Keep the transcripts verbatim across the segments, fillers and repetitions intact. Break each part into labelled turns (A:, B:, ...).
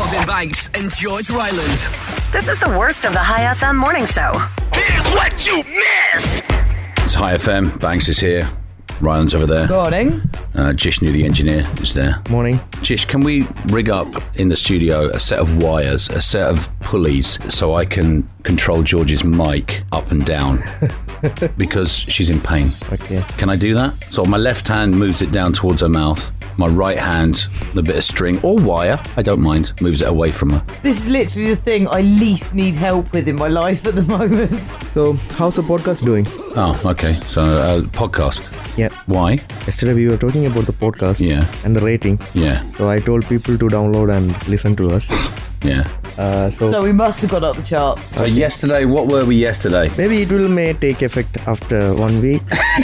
A: Robin Banks and George Ryland.
B: This is the worst of the High F M morning show.
A: Here's what you missed.
C: It's High F M. Banks is here. Ryland's over there.
D: Morning.
C: Uh, Jishnu, the engineer, is there.
E: Morning.
C: Jish, can we rig up in the studio a set of wires, a set of pulleys, so I can control George's mic up and down? Because she's in pain.
E: Okay.
C: Can I do that? So my left hand moves it down towards her mouth. My right hand, a bit of string or wire, I don't mind, moves it away from her.
D: This is literally the thing I least need help with in my life at the moment.
E: So, how's the podcast doing?
C: Oh, okay. So, uh, podcast.
E: Yeah.
C: Why?
E: Yesterday we were talking about the podcast
C: Yeah.
E: and the rating.
C: Yeah.
E: So I told people to download and listen to us.
C: Yeah.
E: Uh, so,
D: So we must have got up the chart.
C: So yesterday, what were we yesterday?
E: maybe it will may take effect after one week.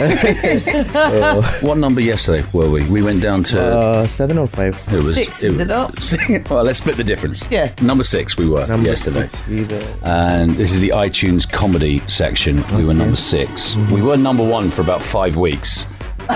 C: What number yesterday were we? We went down to...
E: Uh, seven or five.
C: it was,
D: Six, was it not?
C: Well, let's split the difference.
D: Yeah.
C: Number six we were
E: Number
C: yesterday.
E: six, we were.
C: And this is the iTunes comedy section. We were number six. We were number one for about five weeks.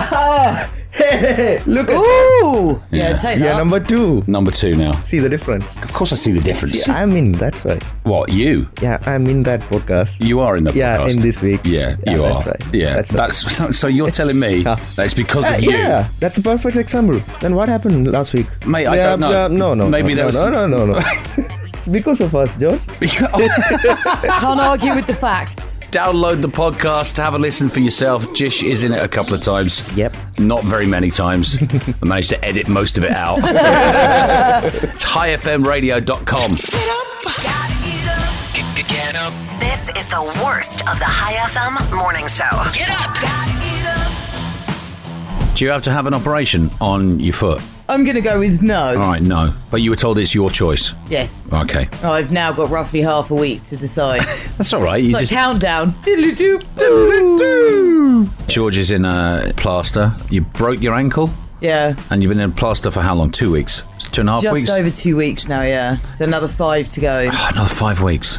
E: Look at
D: Ooh! Yeah,
C: Yeah.
D: take
E: Yeah,
D: that.
E: number two.
C: Number two now.
E: See the difference.
C: Of course I see the difference.
E: Yeah, I'm in, that's why.
C: What, you?
E: Yeah, I'm in that podcast.
C: You are in the
E: Yeah,
C: podcast.
E: in this week.
C: Yeah,
E: Yeah,
C: you
E: that's
C: are.
E: right.
C: Yeah,
E: That's
C: that's,
E: right.
C: so you're telling me
E: Yeah.
C: that it's because
E: Uh,
C: of you.
E: yeah, that's a perfect example. Then what happened last week?
C: Mate, I
E: yeah,
C: don't know.
E: Yeah, no, no.
C: Maybe
E: no,
C: there was-
E: no, no, no, no. It's because of us, Josh.
D: Can't argue with the facts.
C: Download the podcast, have a listen for yourself. Jish is in it a couple of times.
E: Yep.
C: Not very many times. I managed to edit most of it out. It's high f m radio dot com.
A: Get up.
B: This is the worst of the High F M morning show.
A: Get up.
C: Do you have to have an operation on your foot?
D: I'm going to go with no.
C: All right, no. But you were told it's your choice.
D: Yes.
C: Okay.
D: I've now got roughly half a week to decide.
C: That's all right. You
D: It's
C: just...
D: like countdown. Diddly-doo, diddly-doo.
C: George is in a plaster. You broke your ankle
D: Yeah.
C: and you've been in a plaster for how long? Two weeks? Two and a half
D: Just
C: weeks?
D: over two weeks now, yeah. So another five to go.
C: Oh, another five weeks.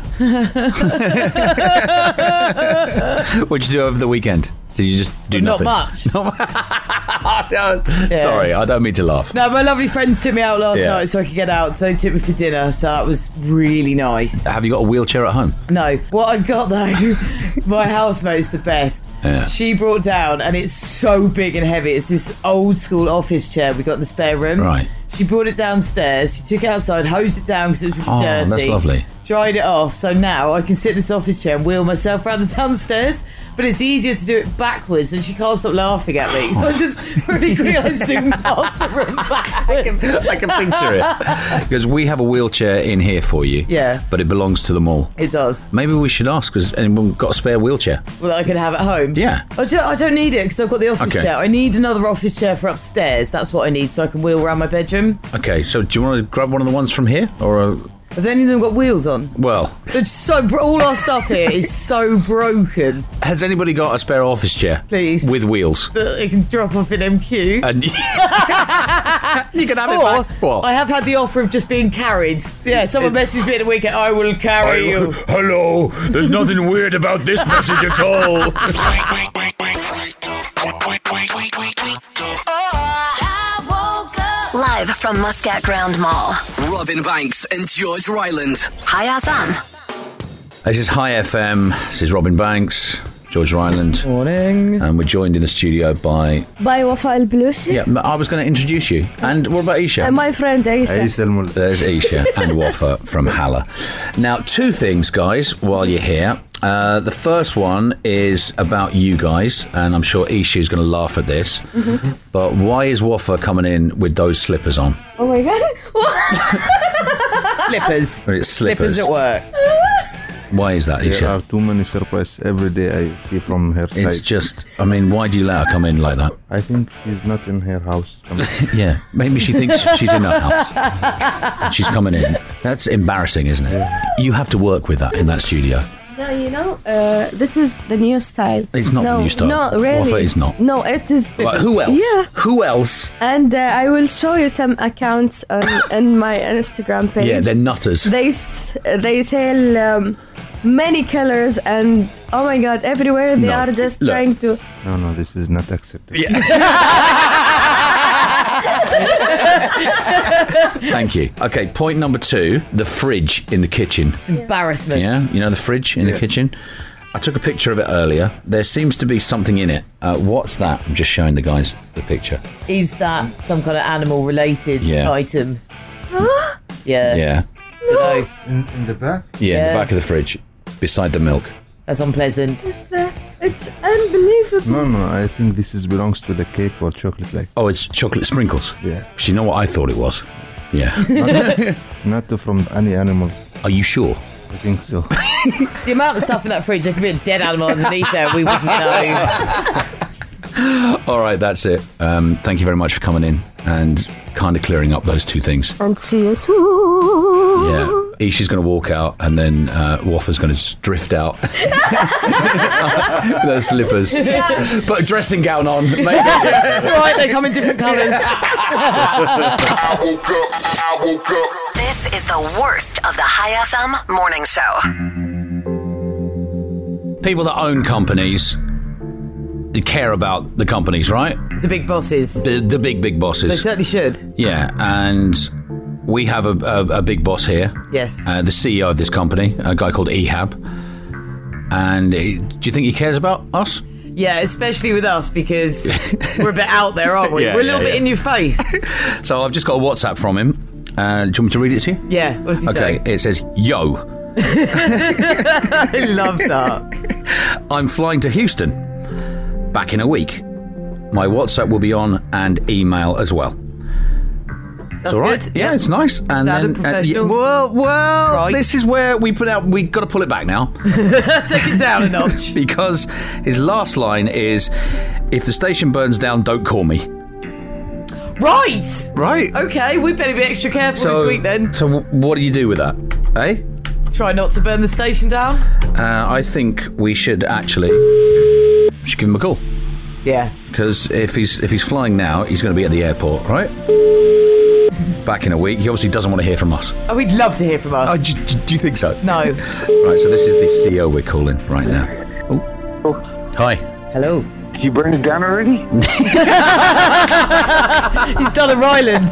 C: What'd you do over the weekend? Did you just do
D: Not
C: nothing?
D: much.
C: No.
D: Yeah.
C: Sorry, I don't mean to laugh.
D: No, my lovely friends took me out last
C: Yeah.
D: night so I could get out. So they took me for dinner. So that was really nice.
C: Have you got a wheelchair at home?
D: No, what I've got though, my housemate's the best.
C: Yeah.
D: She brought down, and it's so big and heavy. It's this old school office chair we got in the spare room.
C: Right.
D: She brought it downstairs. She took it outside, hosed it down because it was really
C: Oh,
D: dirty.
C: that's lovely.
D: Dried it off. So now I can sit in this office chair and wheel myself around the downstairs. But it's easier to do it backwards, and she can't stop laughing at me. So I just really quickly zoom past the room backwards.
C: I can picture it. Because we have a wheelchair in here for you.
D: Yeah.
C: But it belongs to them all.
D: It does.
C: Maybe we should ask, has anyone got a spare wheelchair?
D: Well, I can have at home.
C: Yeah.
D: I don't, I don't need it because I've got the office
C: Okay.
D: chair. I need another office chair for upstairs. That's what I need so I can wheel around my bedroom.
C: Okay, so do you want to grab one of the ones from here? Or, a,
D: Have any of them got wheels on?
C: well,
D: They're just so bro- all our stuff here is so broken.
C: has anybody got a spare office chair?
D: Please.
C: With wheels?
D: That it can drop off in M Q.
C: And you can have it
D: Or
C: back. What?
D: I have had the offer of just being carried. Yeah, someone messaged me at the weekend. I will carry you.
C: Hello, there's nothing weird about this message at all.
B: Live from Muscat Ground Mall.
A: Robin Banks and George Ryland.
B: High F M.
C: This is High F M. This is Robin Banks, George Ryland,
D: Morning.
C: and we're joined in the studio by.
F: By Wafa El Belushi.
C: Yeah, I was going to introduce you. And what about Isha?
F: And my friend Aisha.
C: There's Isha and Wafa from Hala. Now, two things, guys, while you're here. Uh, the first one is about you guys, and I'm sure Isha is going to laugh at this. Mm-hmm. But why is Wafa coming in with those slippers on?
F: Oh my god.
D: Slippers.
C: It's slippers.
D: Slippers at work.
C: Why is that, Isha?
G: There are too many surprises every day I see from her side.
C: It's just, I mean, why do you let her come in like that?
G: I think she's not in her house.
C: Yeah, maybe she thinks she's in her house. And she's coming in. That's embarrassing, isn't it? You have to work with that in that studio.
F: No, you know, uh, this is the new style.
C: It's not
F: no,
C: the new style.
F: No, really.
C: Wafa is not.
F: No, it is.
C: Like, who else?
F: Yeah.
C: Who else?
F: And uh, I will show you some accounts on, on my Instagram page.
C: Yeah, they're nutters.
F: They s- they sell um, many colors, and oh my god, everywhere they
C: No.
F: are just
C: Look.
F: trying to.
G: No, no, this is not acceptable.
C: Yeah. Thank you. Okay, point number two, the fridge in the kitchen.
D: It's embarrassment.
C: Yeah, you know the fridge in
G: Yeah.
C: the kitchen? I took a picture of it earlier. There seems to be something in it. Uh, what's that? I'm just showing the guys the picture.
D: Is that some kind of animal-related
C: Yeah.
D: item? yeah.
C: Yeah.
D: Dunno.
G: In, in the back?
C: Yeah, in
D: Yeah.
C: the back of the fridge, beside the milk.
D: That's unpleasant.
F: It's, the, it's unbelievable.
G: No, no, I think this is belongs to the cake or chocolate like.
C: Oh, it's chocolate sprinkles.
G: Yeah.
C: 'Cause you know what I thought it was? Yeah.
G: Not from any animals.
C: Are you sure?
G: I think so.
D: The amount of stuff in that fridge, there could be a dead animal underneath there. We wouldn't know.
C: All right, that's it. Um, thank you very much for coming in and kind of clearing up those two things.
F: And see you soon.
C: Yeah. Ishi's going to walk out and then uh, Waffa's going to just drift out. With those slippers. Put a dressing gown on. Maybe.
D: It's all right, they come in different colours.
A: I woke up, I woke up.
B: This is the worst of the High F M morning show.
C: People that own companies, they care about the companies, right?
D: The big bosses.
C: The, the big, big
D: They
C: bosses.
D: certainly should.
C: Yeah, and we have a, a, a big boss here.
D: Yes.
C: Uh, the C E O of this company, a guy called Ehab. And he, do you think he cares about us?
D: Yeah, especially with us because we're a bit out there, aren't we?
C: Yeah,
D: we're a little
C: yeah,
D: bit
C: yeah.
D: in your face.
C: So I've just got a WhatsApp from him. Uh, do you want me to read it to you?
D: Yeah, what does he
C: Okay,
D: say?
C: it says, yo,
D: I love that.
C: I'm flying to Houston. Back in a week. My WhatsApp will be on and email as well.
D: That's
C: It's all right.
D: good.
C: Yeah, it's nice. And
D: Standard
C: then, uh,
D: professional.
C: yeah, well, well,
D: Right.
C: this is where we put out. We got to pull it back now
D: Take it down a notch.
C: because his last line is, "If the station burns down, don't call me."
D: Right.
C: Right.
D: Okay, we better be extra careful
C: So,
D: this week then.
C: so w- what do you do with that? Eh?
D: Try not to burn the station down.
C: Uh, I think we should actually should give him a call
D: Yeah.
C: because if he's if he's flying now, he's going to be at the airport, right? Back in a week. He obviously doesn't want to hear from us.
D: Oh, we'd love to hear from us.
C: Oh, do, do, do you think so?
D: No.
C: Right. So this is the C E O we're calling right now. Oh. Hi.
D: Hello.
H: Did you burn it down already?
D: He's done a Ryland.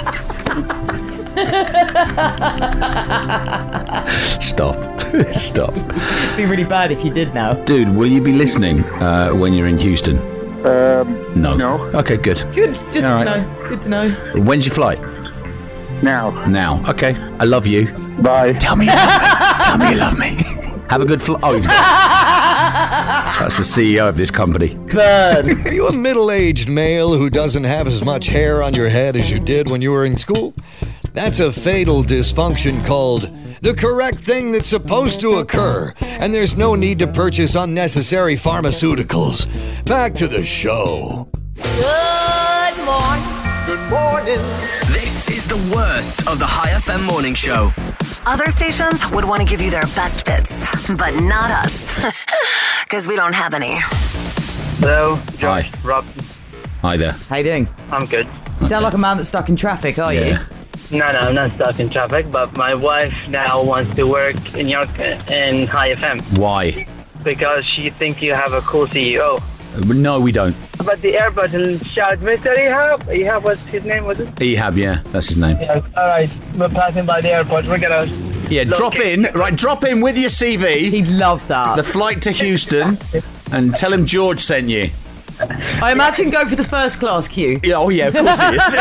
C: Stop. Stop.
D: It'd be really bad if you did now.
C: Dude, will you be listening uh, when you're in Houston?
H: Um,
C: No.
H: No.
C: Okay, good.
D: Good. Just
C: All
D: to
C: right.
D: know. Good to know.
C: When's your flight?
H: now.
C: Now. Okay. I love you.
H: Bye.
C: Tell me you love me. Tell me you love me. Have a good flight. Oh, he's gone. That's the C E O of this company.
D: Burn.
I: Are you a middle-aged male who doesn't have as much hair on your head as you did when you were in school? That's a fatal dysfunction called the correct thing that's supposed to occur, and there's no need to purchase unnecessary pharmaceuticals. Back to the show.
B: Good morning.
A: Good morning. This is the worst of the High F M morning show.
B: Other stations would want to give you their best bits, but not us. Because we don't have any.
H: Hello,
C: Hi.
H: Rob.
C: Hi there.
D: How you doing?
H: I'm good.
D: You sound like a man that's stuck in traffic, are you?
H: No, no, I'm not stuck in traffic, but my wife now wants to work in York in High F M
C: Why?
H: because she thinks you have a cool C E O.
C: No, we don't.
H: But the airport will shout, Mister Ehab. Ehab, what's his name? Was it?
C: Ehab, yeah, that's his name.
H: Yeah. All right, we're passing by the airport. We're gonna.
C: Yeah, drop in, right, drop in with your C V,
D: He'd love that.
C: the flight to Houston, and tell him George sent you.
D: I imagine go for the first class queue.
C: Yeah, oh yeah, of course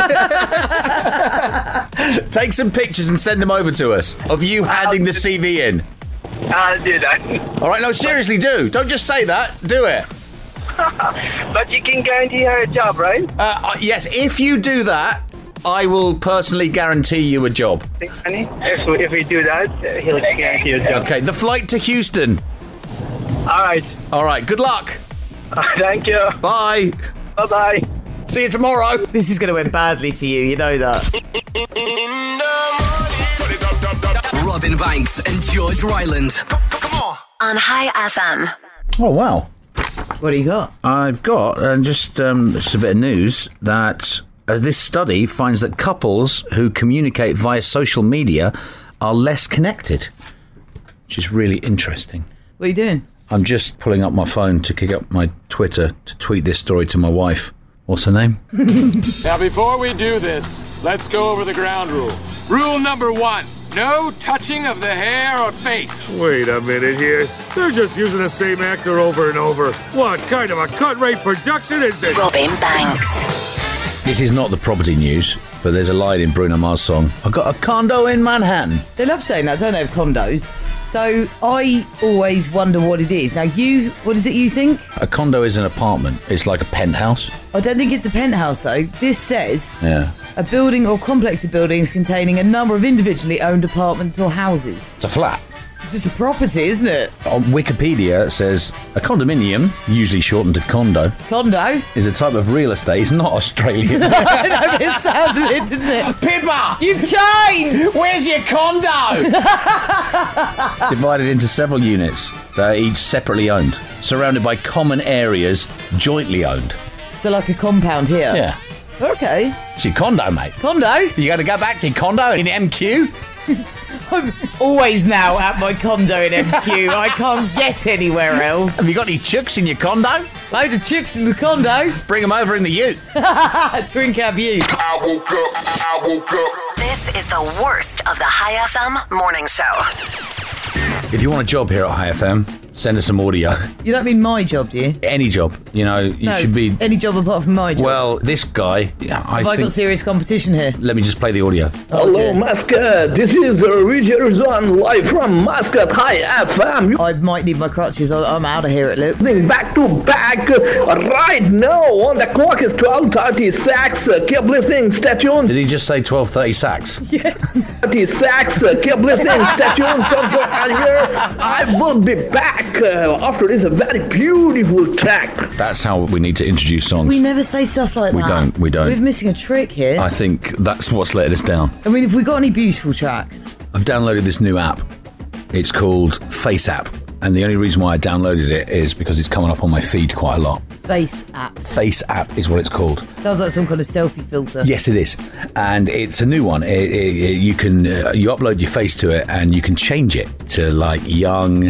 C: he is. Take some pictures and send them over to us of you handing the C V in.
H: I'll do that.
C: All right, no, seriously, do. Don't just say that. Do it.
H: But you can guarantee her a job, right?
C: Uh, uh, yes, if you do that, I will personally guarantee you a job.
H: Honey, if we, if we do that, uh, he'll guarantee you a job.
C: Okay, the flight to Houston.
H: All right.
C: All right, good luck.
H: Thank you.
C: Bye.
H: Bye bye.
C: See you tomorrow.
D: This is going to end badly for you, you know that.
A: Robin Banks and George Ryland.
B: On High F M.
C: Oh, wow.
D: What do you got?
C: I've got, and just, um, just a bit of news, that uh, this study finds that couples who communicate via social media are less connected, which is really interesting.
D: What are you doing?
C: I'm just pulling up my phone to kick up my Twitter to tweet this story to my wife. What's her name?
J: Now, before we do this, let's go over the ground rules. Rule number one, no touching of the hair or face.
K: Wait a minute here. They're just using the same actor over and over. What kind of a cut-rate production is this?
B: Robin Banks.
C: This is not the property news, but there's a line in Bruno Mars' song. I got a condo in Manhattan.
D: They love saying that, don't they, of condos? So I always wonder what it is. Now, you, what is it you think?
C: A condo is an apartment. It's like a penthouse.
D: I don't think it's a penthouse, though. This says
C: Yeah.
D: a building or complex of buildings containing a number of individually owned apartments or houses.
C: It's a flat.
D: It's just a property, isn't it?
C: On Wikipedia, it says a condominium, usually shortened to condo,
D: Condo?
C: is a type of real estate. It's not Australian.
D: I know, it sounded it, didn't it?
C: Pippa!
D: You've changed!
C: Where's your condo? Divided into several units that are each separately owned, surrounded by common areas, jointly owned.
D: So like a compound here?
C: Yeah.
D: Okay.
C: It's your condo, mate.
D: Condo?
C: You got to go back to your condo in M Q?
D: I'm always now at my condo in M Q. I can't get anywhere else.
C: Have you got any chooks in your condo?
D: Loads of chicks in the condo.
C: Bring them over in the ute.
D: Twin cab ute.
A: I woke up, I woke up.
B: This is the worst of the High F M morning show.
C: If you want a job here at High F M, send us some audio.
D: You don't mean my job, do you?
C: Any job. You know, you
D: no,
C: should be...
D: any job apart from my job.
C: Well, this guy... Yeah, I
D: Have I
C: think...
D: got serious competition here?
C: Let me just play the audio.
D: Oh,
L: Hello, Muscat. This is Richard Zwan live from Muscat High F M.
D: I might need my crutches. I- I'm out of here, it looks.
L: Back to back uh, right now. On the clock is twelve thirty-six. Uh, keep listening. Stay tuned.
C: Did he just say twelve thirty sacks?
D: Yes.
L: thirty-six. Uh, keep listening. Stay tuned. Don't go anywhere. I will be back uh, after this very beautiful track.
C: That's how we need to introduce songs.
D: We never say stuff like
C: We
D: that.
C: don't, we don't.
D: We're missing a trick here.
C: I think that's what's let us down.
D: I mean, have we got any beautiful tracks?
C: I've downloaded this new app. It's called Face App. And the only reason why I downloaded it is because it's coming up on my feed quite a lot.
D: Face app.
C: Face App is what it's called.
D: Sounds like some kind of selfie filter.
C: Yes, it is. And it's a new one. It, it, it, you can uh, you upload your face to it and you can change it to like young,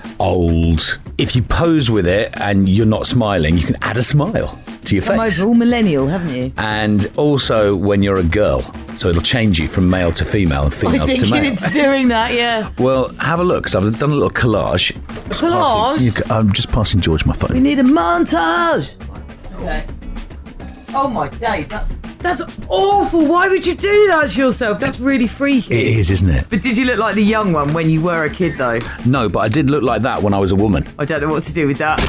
C: old. If you pose with it and you're not smiling, you can add a smile to your
D: Come
C: face.
D: over all millennial, haven't you?
C: And also when you're a girl. So it'll change you from male to female and female
D: I think
C: to male.
D: it's doing that, yeah.
C: Well, have a look, because I've done a little collage. Just
D: Collage?
C: passing- you c- I'm just passing George my
D: We
C: phone.
D: need a montage. Okay. Oh my days, that's that's awful. Why would you do that to yourself? That's really freaky.
C: It is, isn't it?
D: But did you look like the young one when you were a kid, though?
C: No, but I did look like that when I was a woman.
D: I don't know what to do with that.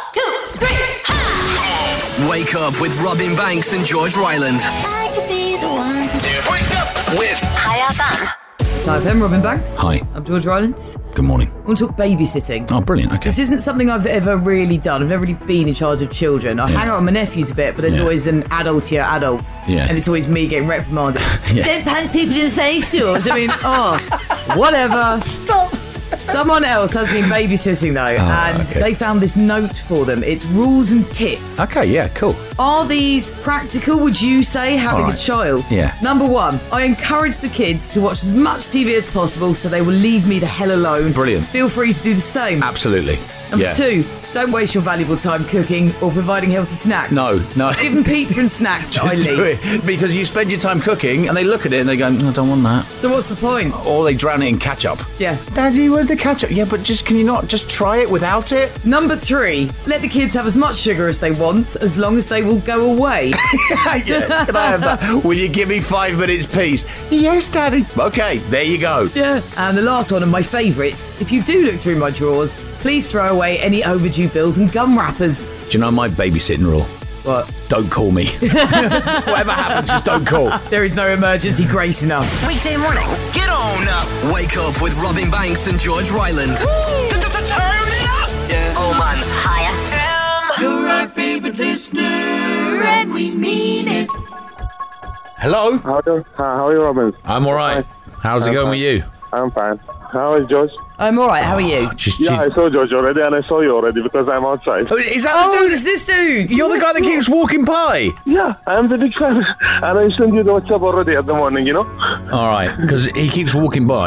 A: Wake up with Robin Banks and George Ryland.
B: I could be the one
A: To wake up with
B: High F M.
D: So I'm Robin Banks.
C: Hi.
D: I'm George Rylance.
C: Good morning.
D: I want to talk babysitting.
C: Oh, brilliant. Okay.
D: This isn't something I've ever really done. I've never really been in charge of children. I
C: Yeah.
D: hang out with my nephews a bit, but there's
C: Yeah.
D: always an adult here, adult.
C: Yeah.
D: And it's always me getting reprimanded.
C: Yeah.
D: Don't punch people in the face, George. I mean, oh, whatever. Stop. Someone else has been babysitting though, and
C: okay.
D: they found this note for them. It's rules and tips.
C: Okay, yeah, cool.
D: Are these practical, would you say, having
C: All
D: a
C: right.
D: child?
C: Yeah.
D: Number one, I encourage the kids to watch as much T V as possible so they will leave me the hell alone.
C: Brilliant.
D: Feel free to do the same.
C: Absolutely.
D: Number
C: yeah.
D: two, don't waste your valuable time cooking or providing healthy snacks.
C: No, no.
D: Just give them pizza and snacks that I
C: Just do
D: leave.
C: it. Because you spend your time cooking and they look at it and they go, "No, I don't want that."
D: So what's the point?
C: Or they drown it in ketchup.
D: Yeah.
C: Daddy, where's the ketchup? Yeah, but just can you not just try it without it?
D: Number three, let the kids have as much sugar as they want, as long as they will go away.
C: Yeah, can I have that? Will you give me five minutes peace? Yes, Daddy. Okay, there you go.
D: Yeah. And the last one of my favourites, if you do look through my drawers, please throw away any overdue bills and gum wrappers.
C: Do you know my babysitting rule?
D: What?
C: Don't call me. Whatever happens, just don't call.
D: There is no emergency grace enough.
B: Weekday mornings.
A: Get on up. Wake up with Robin Banks and George Ryland. Turn it up. Yeah. Oman's
B: High F M.
M: You're our favorite listener, and we mean it.
C: Hello?
N: How are you, how are you, Robin?
C: I'm all right. How's it
N: I'm
C: going
N: fine.
C: with you?
N: I'm fine. How is George?
D: I'm all right. How are you?
C: Just,
N: Yeah, I saw George already, and I saw you already because I'm outside.
C: Oh, is that
D: Oh,
C: the dude?
D: it's this dude.
C: You're the guy that keeps walking by.
N: Yeah, I'm the big fan, and I sent you the WhatsApp already at the morning, you know?
C: All right, because he keeps walking by,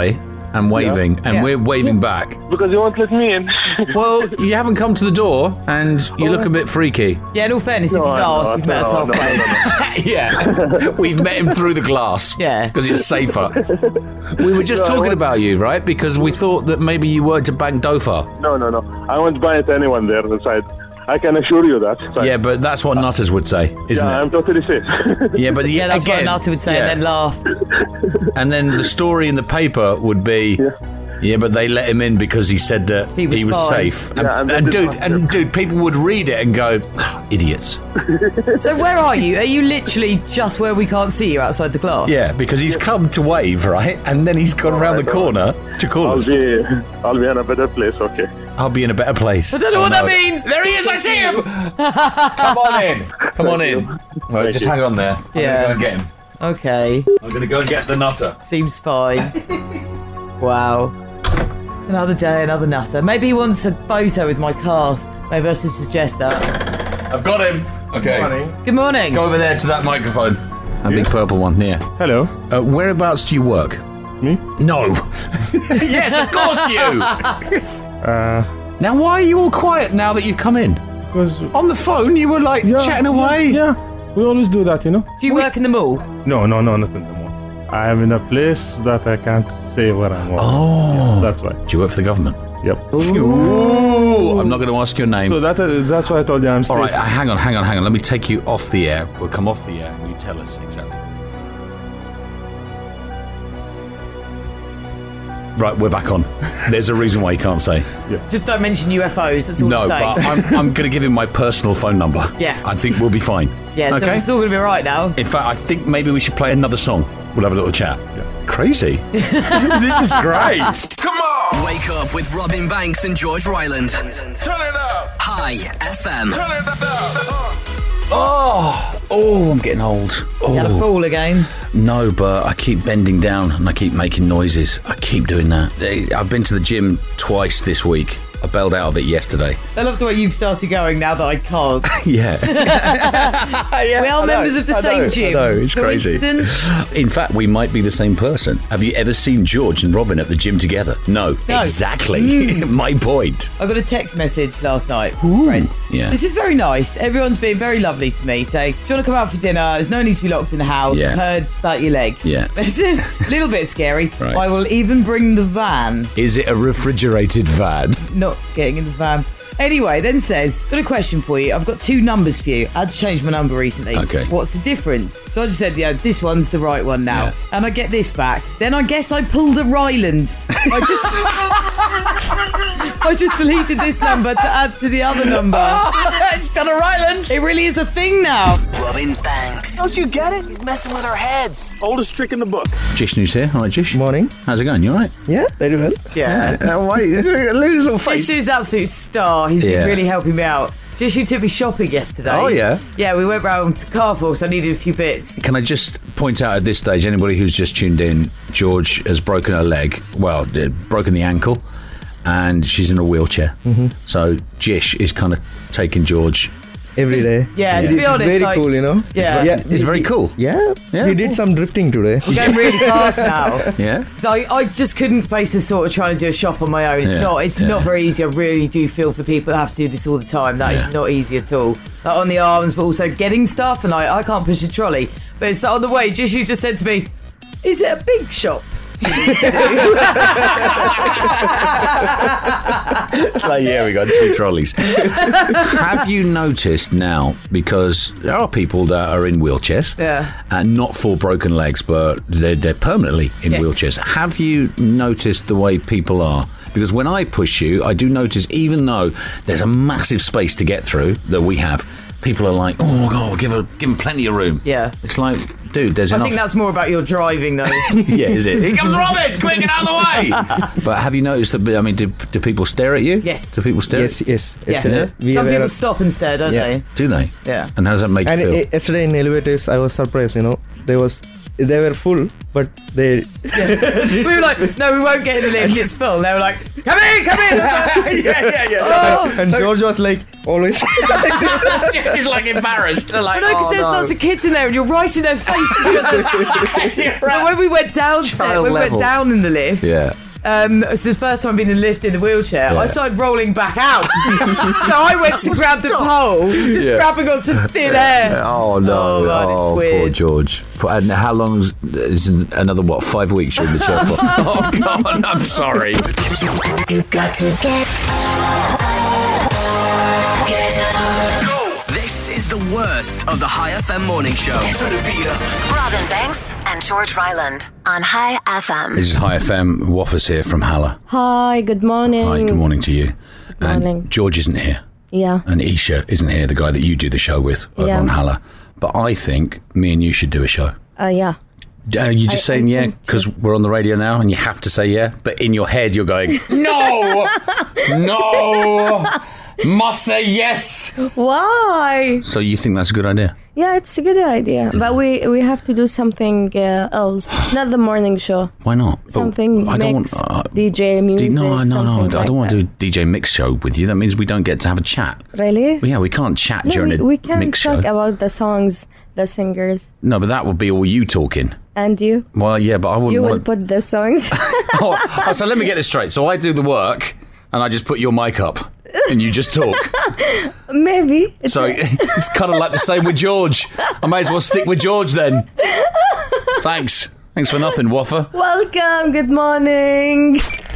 C: and waving, and
N: Yeah.
C: we're waving back.
N: Because you won't let me in.
C: Well, you haven't come to the door, and you look a bit freaky.
D: Yeah, in all fairness, if
N: No,
D: you've
N: no,
D: asked, you've met us
N: no, no,
D: halfway.
C: Yeah, we've met him through the glass.
D: Yeah.
C: Because it's safer. We were just
N: No, I
C: talking
N: won't-
C: about you, right? Because we thought that maybe you were to Bank Dofa.
N: No, no, no. I won't buy it anyone there inside. I can assure you that. Sorry.
C: Yeah, but that's what nutters would say, isn't
N: yeah,
C: it?
N: I'm totally safe.
C: Yeah, but
D: Yeah, that's
C: again,
D: what Nata would say
C: yeah.
D: and then laugh.
C: And then the story in the paper would be, yeah, but they let him in because he said that
D: He was fine.
C: safe. And,
N: Yeah, and
C: and
N: they
C: dude,
N: did-
C: and dude, people would read it and go, idiots.
D: So where are you? Are you literally just where we can't see you outside the glass?
C: Yeah, because he's come to wave, right? And then he's gone around the corner to call
N: I'll
C: us.
N: be, I'll be in a better place. Okay.
C: I'll be in a better place.
D: I don't know
C: Oh,
D: what
C: no.
D: that means.
C: There he is, I see him! Come on in. Come on in. Right,
N: Thank
C: just
N: you.
C: hang on there. I'm
D: Yeah.
C: going to go and get him.
D: Okay,
C: I'm going to go and get the nutter.
D: seems fine. Wow. Another day, another nutter. Maybe he wants a photo with my cast. Maybe I should suggest that.
C: I've got him. Okay.
D: Good morning.
C: Go over there to that microphone. That big purple one, yeah.
O: Hello.
C: Uh, whereabouts do you work?
O: Me?
C: No. Yes, of course you.
O: Uh,
C: Now, why are you all quiet now that you've come in?
O: because
C: On the phone, you were like
O: yeah,
C: chatting away.
O: Yeah, we always do that, you know.
D: Do you work in the mall?
O: No, no, no, not in the mall. I am in a place that I can't say where I'm working.
C: Oh.
O: That's why.
C: Do you work for the government?
O: Yep.
C: Ooh. I'm not going to ask your name.
O: So that uh, that's why I told you I'm safe.
C: All right, uh, hang on, hang on, hang on. Let me take you off the air. We'll come off the air and you tell us exactly. Right, we're back on. There's a reason why you can't say.
D: Just don't mention U F Os. That's all
C: No,
D: I'm saying.
C: but I'm, I'm going to give him my personal phone number.
D: Yeah.
C: I think we'll be fine.
D: Yeah, so
C: Okay.
D: we're still going to be right now.
C: In fact, I think maybe we should play another song. We'll have a little chat. Crazy. This is great.
A: Come on! Wake up with Robin Banks and George Ryland.
M: Turn it up.
A: Hi F M.
M: Turn it up.
C: Oh, oh, I'm getting old. Oh.
D: You had a fall again.
C: No, but I keep bending down and I keep making noises. I keep doing that. I've been to the gym twice this week. I bailed out of it yesterday.
D: I love the way you've started going now that I can't.
C: Yeah.
D: we are
C: I
D: members
C: know,
D: of the
C: I
D: same
C: know,
D: gym.
C: I know, it's crazy.
D: Coincidence?
C: In fact, we might be the same person. Have you ever seen George and Robin at the gym together? No.
D: No.
C: Exactly. My point.
D: I got a text message last night from a friend.
C: Yeah.
D: This is very nice. Everyone's been very lovely to me. Say, do you want to come out for dinner? There's no need to be locked in the house.
C: Yeah.
D: Heard about your leg.
C: Yeah.
D: It's a little bit scary.
C: Right.
D: I will even bring the van.
C: Is it a refrigerated van?
D: Not getting in the van. Anyway, then says, got a question for you. I've got two numbers for you. I had to change my number recently.
C: Okay.
D: What's the difference? So I just said, yeah, this one's the right one now.
C: Yeah.
D: And I get this back. Then I guess I pulled a Ryland. I just I just deleted this number to add to the other number.
C: It's done a Ryland.
D: It really is a thing now.
A: Robin Banks.
M: Don't you get it? He's messing with our heads.
N: Oldest trick in the book.
C: Jish News here. All right, Jish.
E: Morning.
C: How's it going? You all right?
E: Yeah, very well.
D: Yeah.
C: Uh, wait, look at his little face.
D: Jishu's absolute star. He's
C: Yeah.
D: been really helping me out. Jishu took me shopping yesterday.
C: Oh, yeah?
D: Yeah, we went round to Carrefour because I needed a few bits.
C: Can I just point out at this stage, anybody who's just tuned in, George has broken her leg. Well, uh, broken the ankle, and she's in a wheelchair.
E: Mhm.
C: So Jish is kind of taking George
E: Every day.
D: Yeah, to
E: It's
D: be honest,
E: very
D: like-
E: cool, you know.
D: Yeah.
E: yeah,
C: It's very cool.
E: Yeah,
C: Yeah.
E: we did some drifting today.
D: We're going really fast now.
C: Yeah.
D: So I, I just couldn't face the thought of trying to do a shop on my own. It's
C: Yeah,
D: not it's
C: yeah.
D: not very easy. I really do feel for people that have to do this all the time. That is
C: Yeah.
D: not easy at all. Like on the arms, but also getting stuff, and I, I can't push a trolley. But it's on the way. Just you just said to me, "Is it a big shop?"
C: It's like, yeah, we got two trolleys. Have you noticed now, because there are people that are in wheelchairs,
D: Yeah.
C: and not for broken legs, but they're, they're permanently in
D: Yes.
C: wheelchairs. Have you noticed the way people are? Because when I push you, I do notice, even though there's a massive space to get through that we have, people are like, oh, God, give, her, give them plenty of room.
D: Yeah.
C: It's like, dude, there's
D: I
C: enough.
D: think that's more about your driving, though.
C: Yeah, is it? Here comes Robin! Quick, get out of the way! But have you noticed that, I mean, do, do people stare at you?
D: Yes.
C: Do people stare
E: Yes,
C: at you?
E: yes.
D: Yeah.
E: Yesterday, we
D: Some
E: were-
D: people stop and stare, don't
E: Yeah.
D: they?
C: Do they?
D: Yeah.
C: And how does that make
E: And
C: you feel?
E: i- yesterday in elevators, I was surprised. You know, there was they were full, but they.
D: We were like, no, we won't get in the lift. It's full. They were like, come in, come in. I was like,
C: yeah, yeah, yeah.
D: Oh.
E: And George was like always.
C: She's like embarrassed. They're like,
D: But no, because
C: oh,
D: there's
C: no.
D: lots of kids in there, and you're right in their face. 'cause you're the- But when we went downstairs,
C: Child
D: when we
C: level.
D: went down in the lift,
C: Yeah.
D: Um, it's the first time I've been in a lift in the wheelchair.
C: Yeah.
D: I started rolling back out. So I went to grab the pole, just
C: Yeah.
D: grabbing onto thin air.
C: Oh no!
D: Oh, God, it's
C: poor
D: weird.
C: George. And how long is, is another what? Five weeks you're in the chair for? Oh God! I'm sorry.
B: You got to get
A: This is the worst of the High F M morning show. Turn the beat up.
B: Robin Banks and George Ryland on High F M.
C: This is High F M. Waffers here from Haller.
F: Hi, good morning.
C: Hi, good morning to you.
F: Good morning.
C: And George isn't here.
F: Yeah.
C: And Isha isn't here, the guy that you do the show with over
F: Yeah.
C: on Haller. But I think me and you should do a show.
F: Uh, yeah.
C: Are you just
F: I-
C: saying
F: I
C: yeah
F: think
C: because we're on the radio now and you have to say yeah, but in your head you're going, no, no, must say yes.
F: Why?
C: So you think that's a good idea?
F: Yeah, it's a good idea. But we we have to do something uh, else. Not the morning show.
C: Why not? But
F: Something
C: I don't
F: mix,
C: want. Uh,
F: D J music.
C: D- no, no, no.
F: something
C: I don't
F: like
C: want to
F: that.
C: do a D J mix show with you. That means we don't get to have a chat.
F: Really?
C: Well, yeah, we can't chat
F: No,
C: during
F: we,
C: a
F: we can
C: mix
F: talk
C: show.
F: about the songs, the singers,
C: No, but that would be all you talking.
F: and you.
C: Well, yeah, but I wouldn't
F: You will
C: want.
F: put the songs.
C: oh, oh, so let me get this straight. So I do the work, and I just put your mic up, and you just talk.
F: Maybe. It's
C: So it's kind of like the same with George. I may as well stick with George then. Thanks. Thanks for nothing, Waffer.
F: Welcome. Good morning.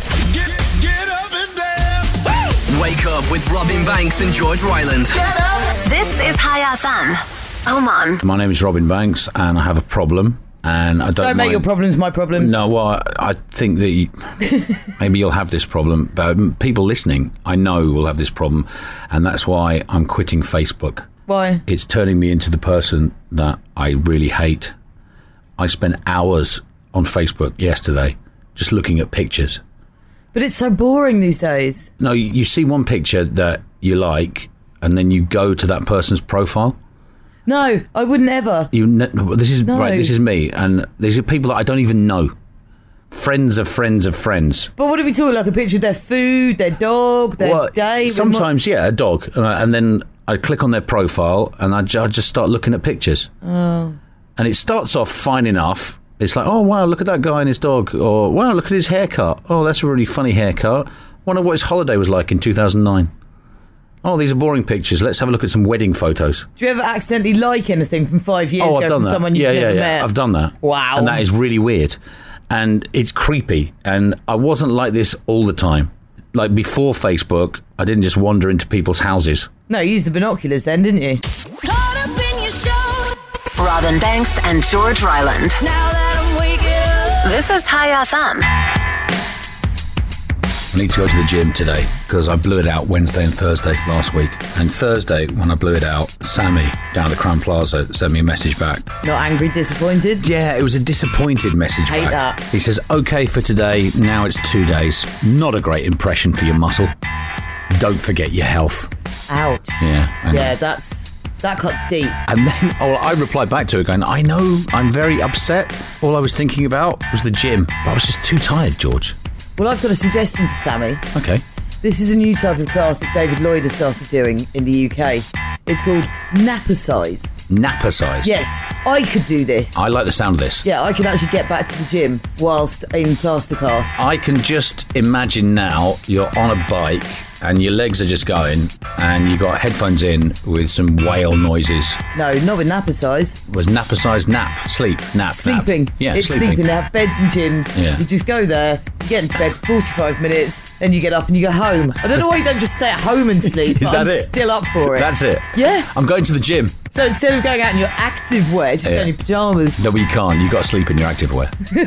A: Wake up with Robin Banks and George Ryland.
B: This is High F M. Oman.
C: My name is Robin Banks, and I have a problem, and I don't,
D: Don't make
C: mind-
D: your problems my problems.
C: No, well, I, I think that you, maybe you'll have this problem, but um, people listening, I know, will have this problem, and that's why I'm quitting Facebook.
D: Why?
C: It's turning me into the person that I really hate. I spent hours on Facebook yesterday just looking at pictures.
D: But it's so boring these days.
C: No, you, you see one picture that you like, and then you go to that person's profile.
D: No, I wouldn't ever.
C: You, ne- this is
D: No.
C: right. This is me, and these are people that I don't even know. Friends of friends of friends.
D: But what are we talking? Like a picture of their food, their dog, their
C: Well,
D: day?
C: sometimes, yeah, a dog, and, I, and then I click on their profile, and I, ju- I just start looking at pictures,
D: Oh.
C: and it starts off fine enough. It's like, oh wow, look at that guy and his dog, or wow, look at his haircut. Oh, that's a really funny haircut. Wonder what his holiday was like in two thousand nine. Oh, these are boring pictures. Let's have a look at some wedding photos.
D: Do you ever accidentally like anything from five years
C: oh,
D: ago
C: I've done
D: from
C: that.
D: someone you've
C: yeah,
D: never
C: yeah, yeah.
D: met?
C: I've done that.
D: Wow.
C: And that is really weird. And it's creepy. And I wasn't like this all the time. Like before Facebook, I didn't just wander into people's houses.
D: No, you used the binoculars then, didn't you?
B: Caught up in your show. Robin Banks and George Ryland.
M: Now that I'm waking up.
B: This is High F M.
C: I need to go to the gym today because I blew it out Wednesday and Thursday last week. And Thursday, when I blew it out, Sammy down at the Crown Plaza sent me a message back.
D: Not angry, disappointed?
C: Yeah, it was a disappointed message
D: Hate
C: back.
D: that.
C: He says, okay for today, now it's two days. Not a great impression for your muscle. Don't forget your health.
D: Ouch.
C: Yeah. I know.
D: Yeah, that's that cuts deep.
C: And then oh, I replied back to it going, I know, I'm very upset. All I was thinking about was the gym. But I was just too tired, George.
D: Well, I've got a suggestion for Sammy.
C: Okay.
D: This is a new type of class that David Lloyd has started doing in the U K. It's called Napper Size.
C: Napper size.
D: Yes, I could do this.
C: I like the sound of this.
D: Yeah, I could actually get back to the gym whilst in plaster cast.
C: I can just imagine now you're on a bike and your legs are just going and you got headphones in with some whale noises.
D: No, not with Napper Size.
C: Was napper size nap, sleep, nap,
D: Sleeping.
C: nap. Yeah,
D: it's
C: sleeping.
D: sleeping. They have beds and gyms.
C: Yeah.
D: You just go there, you get into bed for forty-five minutes, then you get up and you go home. I don't know why you don't just stay at home and sleep.
C: Is
D: but
C: that
D: I'm
C: it?
D: still up for it.
C: That's it.
D: Yeah.
C: I'm going to the gym.
D: So instead of going out in your active wear, just
C: Yeah.
D: go in your pyjamas.
C: No, but you can't. You've got to sleep in your active wear. You'd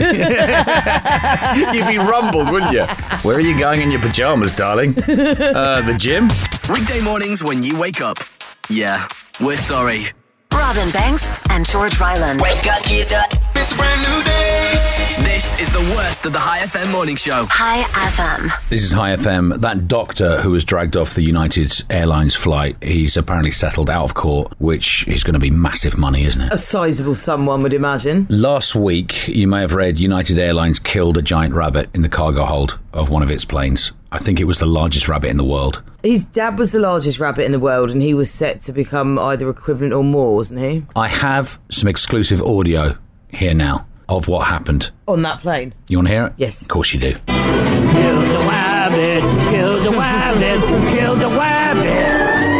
C: be rumbled, wouldn't you? Where are you going in your pyjamas, darling? Uh, the gym?
A: Weekday mornings when you wake up. Yeah, we're sorry.
B: Robin Banks and George Ryland.
A: Wake up, get up. It's a brand new day. This is the worst of the High F M morning show.
B: High F M.
C: This is High F M. That doctor who was dragged off the United Airlines flight, he's apparently settled out of court, which is going to be massive money, isn't it?
D: A sizable sum, one would imagine.
C: Last week, you may have read United Airlines killed a giant rabbit in the cargo hold of one of its planes. I think it was the largest rabbit in the world.
D: His dad was the largest rabbit in the world, and he was set to become either equivalent or more, wasn't he?
C: I have some exclusive audio here now. of what happened.
D: On that plane.
C: You want to hear it?
D: Yes.
C: Of course you do.
M: Kill the rabbit, kill the rabbit, kill the rabbit.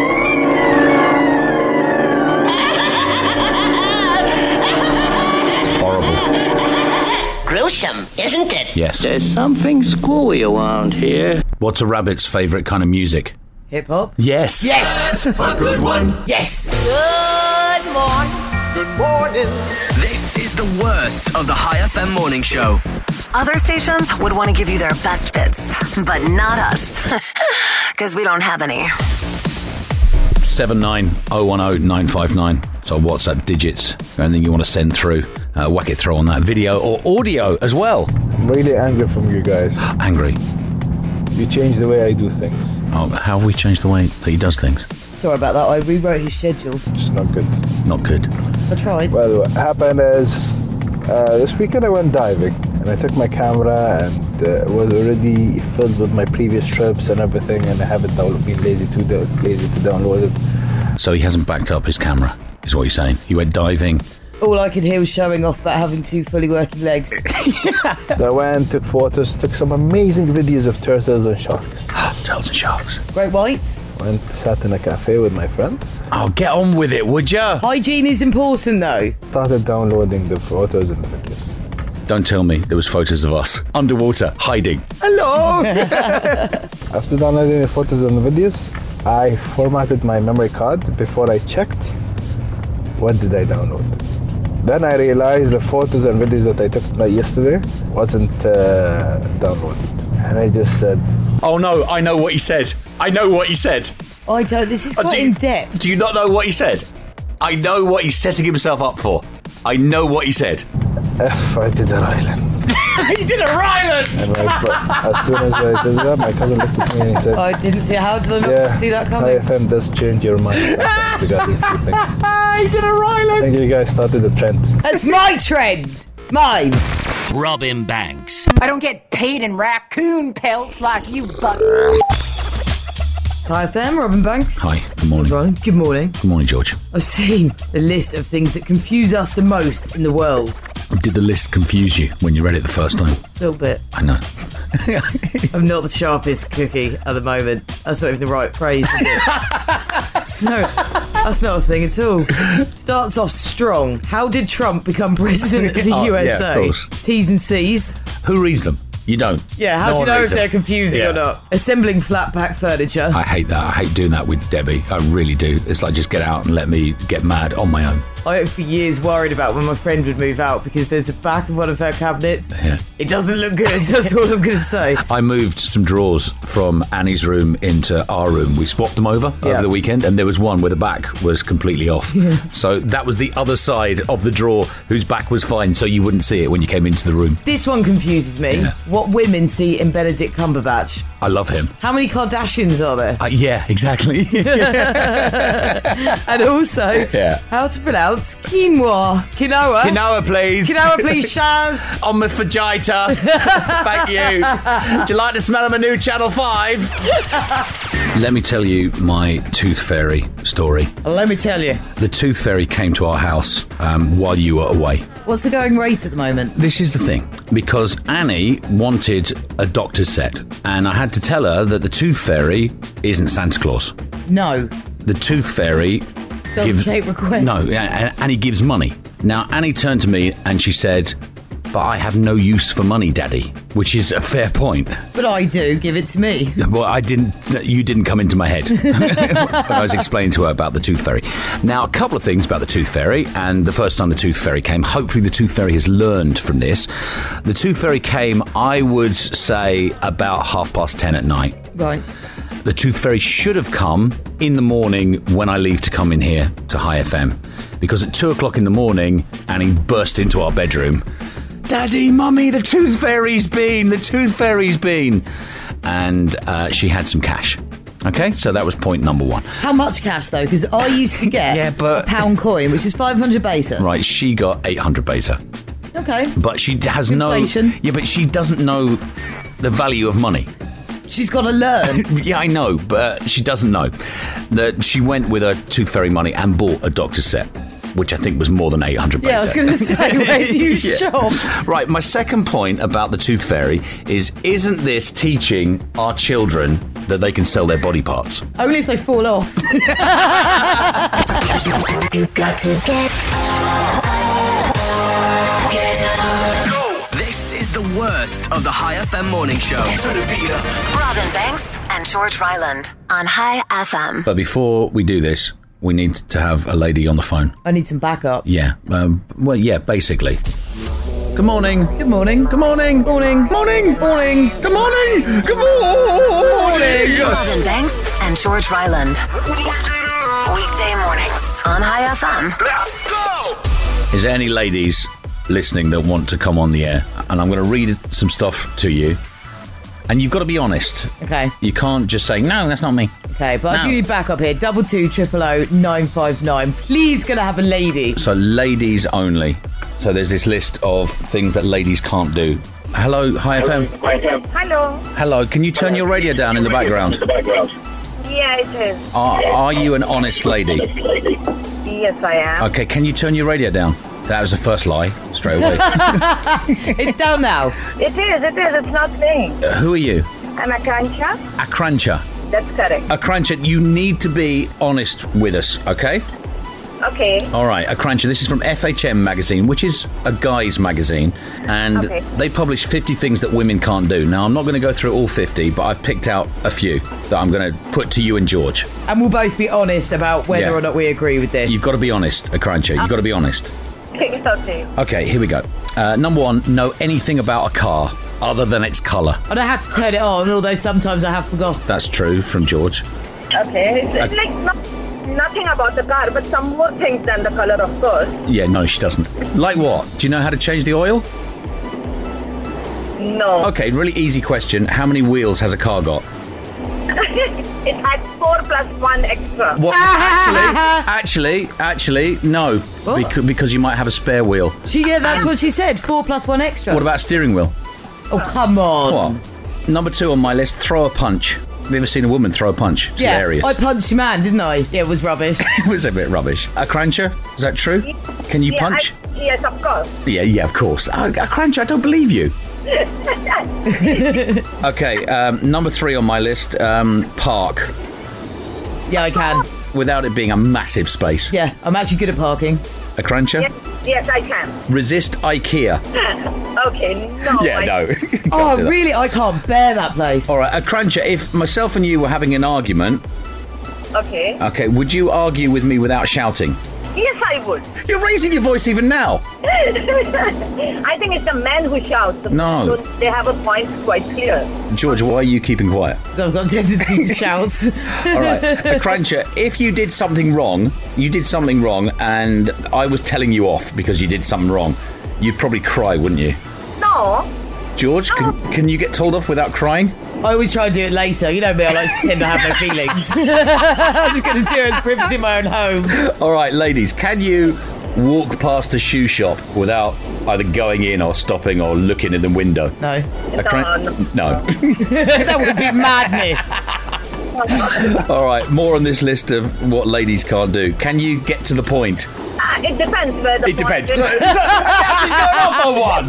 C: It's horrible.
P: Gruesome, isn't it?
C: Yes.
P: There's something screwy around here.
C: What's a rabbit's favourite kind of music?
D: Hip hop.
C: Yes.
D: Yes.
A: A good one.
D: Yes.
A: Good morning. Good morning. This is the worst of the High F M morning show.
B: Other stations would want to give you their best bits, but not us. Because we don't have any.
C: seven nine oh one oh nine five nine. So WhatsApp digits. Anything you want to send through, uh, whack it through on that video or audio as well.
Q: I'm really angry from you guys.
C: Angry.
Q: You changed the way I do things.
C: Oh, how have we changed the way that he does things?
D: Sorry about that. I rewrote his schedule.
Q: It's not good.
C: Not good.
D: I tried.
Q: Well, what happened is uh, this weekend I went diving and I took my camera and uh, it was already filled with my previous trips and everything, and I haven't download- been lazy to do- lazy to download it.
C: So he hasn't backed up his camera, is what you're saying. He went diving.
D: All I could hear was showing off about having two fully working legs.
Q: So I went, took photos, took some amazing videos of turtles and sharks.
C: Turtles and sharks.
D: Great whites.
Q: Went, sat in a cafe with my friend.
C: Oh, get on with it, would ya?
D: Hygiene is important, though.
Q: Started downloading the photos and the videos.
C: Don't tell me there was photos of us underwater, hiding. Hello!
Q: After downloading the photos and the videos, I formatted my memory card before I checked what did I download. Then I realized the photos and videos that I took like yesterday wasn't uh, downloaded. And I just said...
C: Oh no, I know what he said. I know what he said.
D: I don't, this is quite
C: do you,
D: in depth.
C: Do you not know what he said? I know what he's setting himself up for. I know what he said.
Q: F, I did an island.
C: He did a Ryland!
Q: And I, as soon as I did that, my cousin looked at me and he said...
D: I didn't see, how did I not
Q: yeah,
D: see that coming?
Q: High F M does change your mind regarding these things.
C: He did a Ryland!
Q: I think you guys started the trend.
D: That's my trend! Mine!
A: Robin Banks.
R: I don't get paid in raccoon pelts like you butt.
D: Hi F M, Robin Banks.
C: Hi, good morning.
D: Ryan, good morning.
C: Good morning, George.
D: I've seen the list of things that confuse us the most in the world.
C: Did the list confuse you when you read it the first time?
D: A little bit.
C: I know.
D: I'm not the sharpest cookie at the moment. That's not even the right phrase, is it? So, that's not a thing at all. Starts off strong. How did Trump become president of the
C: Oh,
D: U S A?
C: yeah, of course.
D: T's and C's.
C: Who reads them? You don't.
D: Yeah, how
C: No
D: do you
C: one
D: know if
C: reads
D: they're
C: them.
D: confusing
C: Yeah.
D: or not? Assembling flat pack furniture.
C: I hate that. I hate doing that with Debbie. I really do. It's like, just get out and let me get mad on my own.
D: I for years worried about when my friend would move out because there's a back of one of her cabinets.
C: Yeah.
D: It doesn't look good. That's all I'm going to say.
C: I moved some drawers from Annie's room into our room. We swapped them over
D: Yeah.
C: over the weekend, and there was one where the back was completely off.
D: Yes.
C: So that was the other side of the drawer whose back was fine, so you wouldn't see it when you came into the room.
D: This one confuses me.
C: Yeah.
D: What women see in Benedict Cumberbatch?
C: I love him.
D: How many Kardashians are there?
C: Uh, yeah, exactly.
D: And also,
C: Yeah.
D: how to pronounce quinoa. Quinoa.
C: Quinoa, please.
D: Quinoa, please, Shaz.
C: On my fajita. Thank you. Do you like the smell of my new Channel five? Let me tell you my tooth fairy story.
D: Let me tell you.
C: The tooth fairy came to our house um, while you were away.
D: What's the going rate at the moment?
C: This is the thing, because Annie wanted a doctor's set, and I had to tell her that the tooth fairy isn't Santa Claus.
D: No.
C: The tooth fairy
D: Doesn't
C: gives
D: take requests.
C: No, and Annie gives money. Now Annie turned to me and she said, "But I have no use for money, Daddy," which is a fair point.
D: But I do. Give it to me.
C: Well, I didn't. You didn't come into my head when I was explaining to her about the tooth fairy. Now, a couple of things about the tooth fairy, and the first time the tooth fairy came, hopefully the tooth fairy has learned from this. The tooth fairy came, I would say, about half past ten at night.
D: Right.
C: The tooth fairy should have come in the morning when I leave to come in here to High F M, because at two o'clock in the morning, Annie burst into our bedroom. "Daddy, Mummy, the tooth fairy's been, the tooth fairy's been." And uh, she had some cash. Okay, so that was point number one.
D: How much cash, though? Because I used to get
C: Yeah, but-
D: a pound coin, which is five hundred beta.
C: Right, she got eight hundred beta.
D: Okay.
C: But she has
D: Inflation.
C: no... Yeah, but she doesn't know the value of money.
D: She's got to learn.
C: Yeah, I know, but she doesn't know. That she went with her tooth fairy money and bought a doctor's set. which I think was more than eight hundred.
D: Yeah, I was going to say, where's you shop?
C: Right, my second point about the Tooth Fairy is, isn't this teaching our children that they can sell their body parts?
D: Only if they fall off.
B: You got to get.
A: This is the worst of the High F M morning show. Turn the beat up.
B: Robin Banks and George Ryland on High F M.
C: But before we do this, we need to have a lady on the phone.
D: I need some backup.
C: Yeah, um, well, yeah, basically. Good morning.
D: Good morning.
C: Good morning.
D: Morning.
C: Morning.
D: Morning.
C: Good morning. Good morning.
B: Robin Banks and George Ryland. Weekday mornings on High F M.
A: Let's go!
C: Is there any ladies listening that want to come on the air? And I'm going to read some stuff to you. And you've got to be honest.
D: Okay.
C: You can't just say, no, that's not me.
D: Okay, but
C: No.
D: I do need backup here. Double two triple O nine five nine. Please, gonna have a lady.
C: So ladies only. So there's this list of things that ladies can't do. Hello, Hi F M.
S: Hello.
C: Hello, can you turn your radio down in the background?
S: Yeah, it is.
C: Are, are you an honest lady?
S: Yes, I am.
C: Okay, can you turn your radio down? That was the first lie, straight away.
D: It's down now.
S: It is, it is. It's not me.
C: Uh, who are you?
S: I'm a Kancha.
C: Akrancha.
S: That's correct.
C: Akrancha, you need to be honest with us, okay?
S: Okay.
C: All right, Akrancha, this is from F H M magazine, which is a guy's magazine, and
S: Okay.
C: they publish fifty things that women can't do. Now, I'm not going to go through all fifty, but I've picked out a few that I'm going to put to you and George.
D: And we'll both be honest about whether
C: Yeah.
D: or not we agree with this.
C: You've got to be honest, Akrancha. You've got to be honest.
S: Okay.
C: Okay, here we go. Uh, number one, know anything about a car other than its colour.
D: I don't have to turn it on, although sometimes I have forgotten.
C: That's true from George.
S: Okay. It's, it's like not, nothing about the car, but some more things than the color, of course.
C: Yeah, no, she doesn't. Like what? Do you know how to change the oil?
S: No.
C: Okay, really easy question. How many wheels has a car got?
S: It had four plus one extra.
C: What? actually, actually, actually, no. Beca- because you might have a spare wheel.
D: She, yeah, that's what she said. Four plus one extra.
C: What about a steering wheel?
D: Oh, come on.
C: What? Number two on my list, throw a punch. Have you ever seen a woman throw a punch? It's
D: yeah,
C: hilarious.
D: I punched a man, didn't I? Yeah, it was rubbish.
C: It was a bit rubbish. A cruncher? Is that true? Can you
S: Yeah,
C: punch?
S: I, yes, of course.
C: Yeah, yeah, of course. A, a cruncher, I don't believe you. Okay, um, number three on my list, um, park.
D: Yeah, I can.
C: Without it being a massive space.
D: Yeah, I'm actually good at parking.
C: A cruncher?
S: Yes, yes, I can.
C: Resist IKEA.
S: Okay, no.
C: Yeah,
S: I,
C: no.
D: Oh,
C: do that.
D: really? I can't bear that place.
C: All right, a cruncher, if myself and you were having an argument,
S: Okay.
C: okay, would you argue with me without shouting?
S: Yes, I would.
C: You're raising your voice even now.
S: I think it's the men who shout. The
C: No.
S: women don't- They have a point quite clear.
C: George, why are you keeping quiet?
D: I've got a tendency to shout.
C: All right, a cruncher, if you did something wrong, you did something wrong, and I was telling you off because you did something wrong, you'd probably cry, wouldn't you?
S: No.
C: George, can, can you get told off without crying?
D: I always try and do it later. You know me, I like to pretend I have no feelings. I'm just going to do it in privacy in my own home.
C: All right, ladies, can you walk past a shoe shop without either going in or stopping or looking in the window?
D: No.
C: A crun- no.
D: That would be madness.
C: All right, more on this list of what ladies can't do. Can you get to the point?
S: Uh, it depends where the
C: It
S: point
C: depends.
S: is.
C: Look, look, she's going off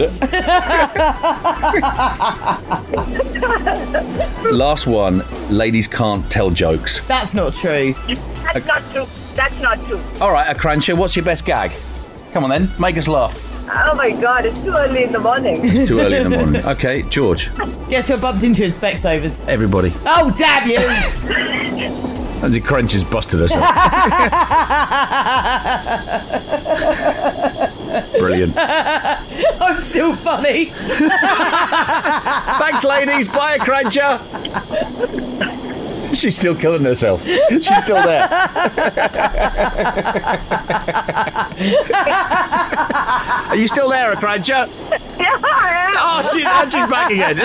C: on one. Last one, ladies can't tell jokes.
D: That's not true.
S: That's not true. That's not true.
C: All right, a cruncher, what's your best gag? Come on then, make us laugh.
S: Oh my God, it's too early in the morning.
C: It's too early in the morning. Okay, George,
D: Guess who I bumped into in Specsavers?
C: everybody.
D: Oh, damn you!
C: And the crunch has busted us up. Brilliant.
D: I'm still funny.
C: Thanks, ladies. Bye, a cruncher. She's still killing herself. She's still there. Are you still there, a cruncher? Oh, she, oh, she's back again.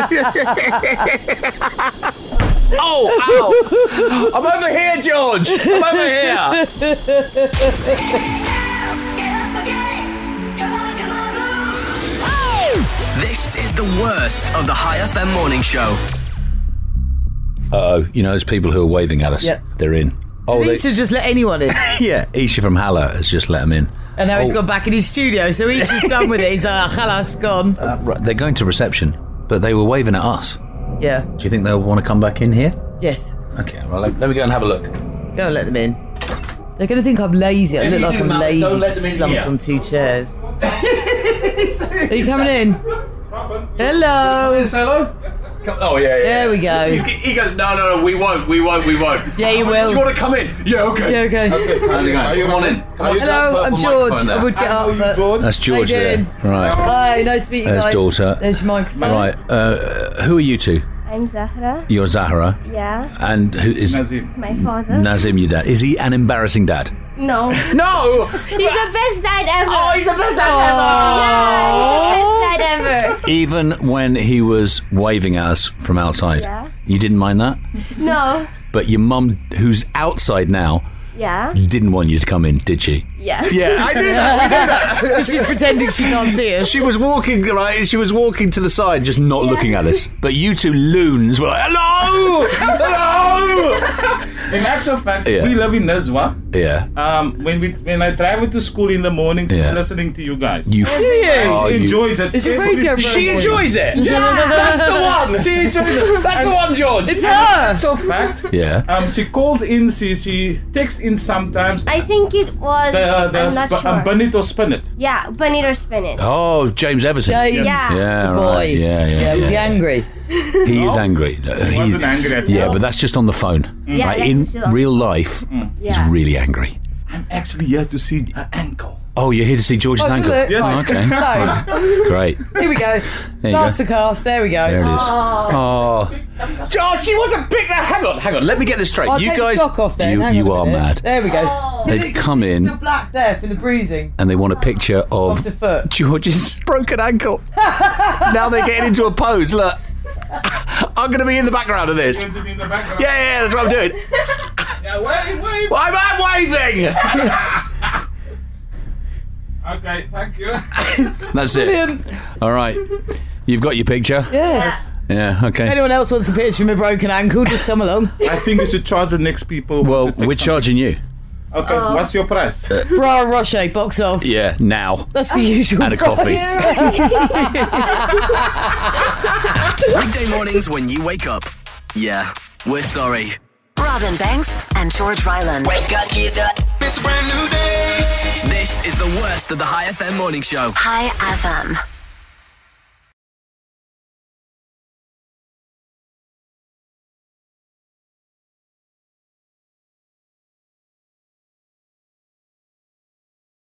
C: Oh, ow. I'm over here, George. I'm over here.
A: This is the worst of the High F M morning show.
C: Uh-oh, you know those people who are waving at us?
D: Yep.
C: They're in.
D: Oh,
C: Oh,
D: they
C: they
D: should just let anyone in.
C: yeah, Isha from Haller has just let them in.
D: And now he's
C: Oh.
D: gone back in his studio, so he's just done with it. He's like, halas, gone.
C: Uh, right, they're going to reception, but they were waving at us.
D: Yeah.
C: Do you think they'll want to come back in here?
D: Yes.
C: Okay, well, let, let me go and have a look.
D: Go and let them in. They're going to think I'm lazy. I
C: If
D: look
C: you
D: like
C: do,
D: I'm
C: Mal,
D: lazy,
C: don't let
D: just
C: them in
D: slumped
C: here.
D: on two chairs. Are you coming in? Hello.
C: Hello? Oh, yeah, yeah.
D: There we go.
C: He's, he goes, no, no, no, we won't, we won't, we won't.
D: Yeah, you will.
C: Do you want to come in? Yeah, okay.
D: Yeah, okay.
C: How's it going? Come on in. Come on,
D: Hello, I'm George. I would get up, but...
C: That's George
D: How you
C: there.
D: doing?
C: Right.
D: Hi, nice to meet you
C: There's
D: guys.
C: daughter.
D: There's your microphone.
C: Right. Uh, who are you two?
T: I'm Zahra.
C: You're Zahra.
T: Yeah.
C: And who is
T: My father.
C: Nazim, your dad? Is he an embarrassing dad?
T: No.
C: No!
T: He's the best dad ever.
R: Oh, he's the best dad
T: Yeah, he's the best dad ever.
C: Even when he was waving at us from outside,
T: Yeah.
C: you didn't mind that?
T: No.
C: But your mum, who's outside now,
T: Yeah.
C: didn't want you to come in, did she?
T: Yeah.
C: Yeah, I knew that. We knew that.
D: She's pretending she can't see us.
C: She was walking right. She was walking to the side, just not looking at us. But you two loons were like, "Hello, hello."
O: In actual fact,
C: Yeah.
O: we live in Nizwa.
C: Yeah.
O: Um, when we when I travel to school in the morning, she's
C: Yeah.
O: listening to you guys.
C: You
O: she
C: Oh, you-
O: enjoys it.
C: Is your
O: Every
C: radio
O: single
C: She
O: morning.
C: enjoys it?
O: Yeah,
C: That's the one. She enjoys it. That's the one, George.
O: It's
C: It's
O: her.
C: her.
O: Actual fact.
C: Yeah.
O: Um, she calls in. She she texts in sometimes.
T: I think it was.
O: The the
T: I'm not
O: sp-
T: sure.
O: um, bun it or spin it.
T: Yeah, bun it or spin it.
C: Oh, James Everton.
T: James. Yeah.
C: Yeah.
D: The
C: right.
D: boy.
C: Yeah. Yeah.
D: Yeah, was he
C: yeah.
D: angry?
C: He is angry. Uh,
O: He wasn't angry at
C: Yeah,
O: all.
C: but that's just on the phone.
T: Yeah,
C: Like,
T: that's
C: in
T: still on-
C: real life,
O: Mm.
T: Yeah.
C: he's really angry.
O: I'm actually here to see her ankle.
C: Oh, you're here to see George's
D: Oh,
C: ankle?
D: look.
O: Yes.
C: Oh, okay.
D: So,
C: Great.
D: here we go.
C: There you
D: Masterclass. There we go.
C: There it is. Oh. George, she wants to pick that. Hang on, hang on. Let me get this straight.
D: I'll
C: you
D: take
C: guys,
D: the sock off then.
C: you,
D: Hang
C: you
D: on a
C: are
D: minute.
C: mad.
D: There we go. See,
C: They've
D: look,
C: come in
D: The black there for the bruising.
C: and they want a picture of
D: Of the foot.
C: George's broken ankle. Now they're getting into a pose. Look, I'm going to be in the background of this.
O: Going to be in the background.
C: Yeah, yeah, that's what I'm doing.
O: Yeah, wave, wave.
C: Well, I'm, I'm waving.
O: Okay, thank you.
C: That's it.
D: Brilliant.
C: All right, you've got your picture.
D: Yeah.
C: Yeah. Okay.
D: Anyone else wants a picture of my broken ankle, just come along.
O: I think you should charge the next people.
C: Well,
O: to take
C: we're
O: some-
C: charging you.
O: Okay, what's your price?
D: Ferrero Rocher, box off.
C: Yeah, now.
D: That's the usual
C: And a coffee.
A: Weekday mornings when you wake up. Yeah, we're sorry.
B: Robin Banks and George Ryland.
A: Wake up, get up. It's a brand new day. This is the worst of the High F M morning show.
B: High F M.